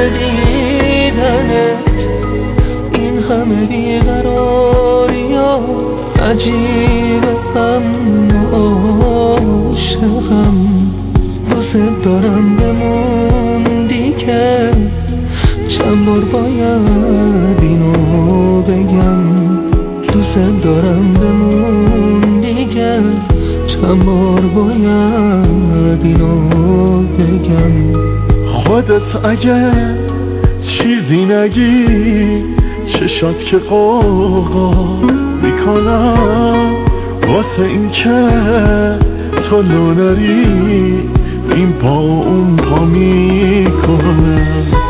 دیدنت، این همه بیقراری ها عجیبه، اما عاشقم. دوست دارم بموندی که چند بار باید اینو بگم. دوست دارم بموندی که چند بار باید اینو بگم. خودت اگه چیزی نگی چشات که قوقا میکنم، واسه این که تو نونری این پا اون پا میکنم.